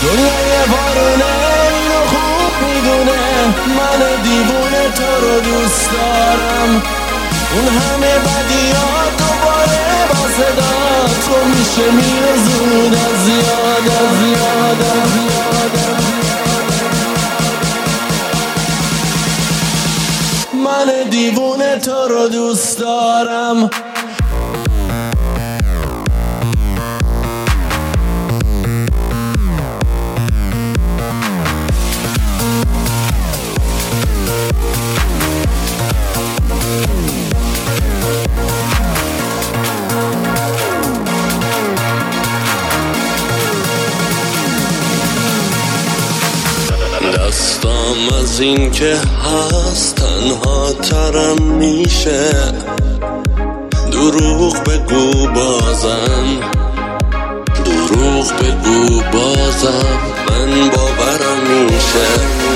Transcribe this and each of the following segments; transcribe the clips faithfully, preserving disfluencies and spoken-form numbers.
دنیای وارونه اینو خوب میدونه، من دیوونه تو رو دوست دارم. اون همه بدیات دوباره با صدا تو میشه میره زود از یاد از یاد از یاد. من دیوونه تو رو دوست دارم. دستم از این که هست تنها ترم میشه، دروغ بگو بازم، دروغ بگو بازم، من باورم میشه.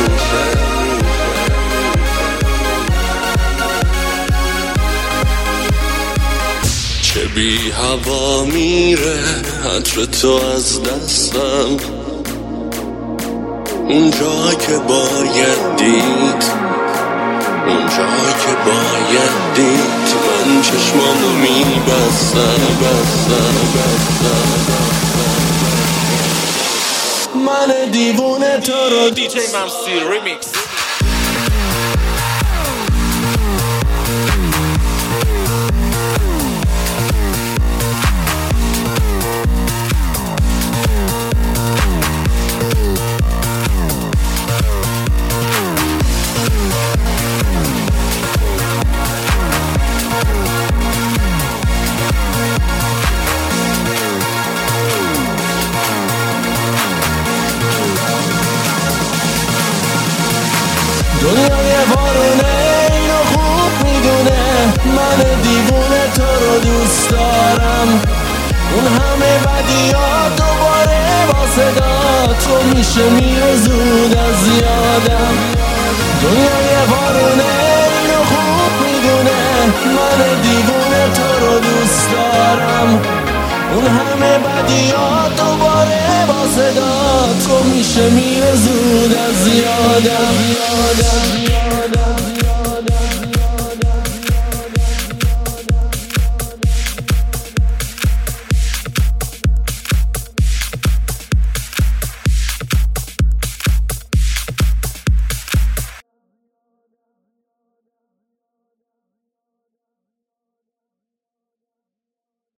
چه بی هوا میره عطر تو از دستم، اونجا که باید دید، اونجا که باید دید، من چشمامو میبستم بستم بستم. من دیوونه تو رو دی جی ممسی ریمیکس. دنیای وارونه اینو خوب میدونه، من دیوونه تو رو دوست دارم. اون همه بدیات دوباره با صدا تو میشه میره زود از یادم. دنیای وارونه اینو خوب میدونه، من دیوونه تو رو دوست دارم. اون همه بدیات دوباره با صدا تو میشه میره زود از یادم.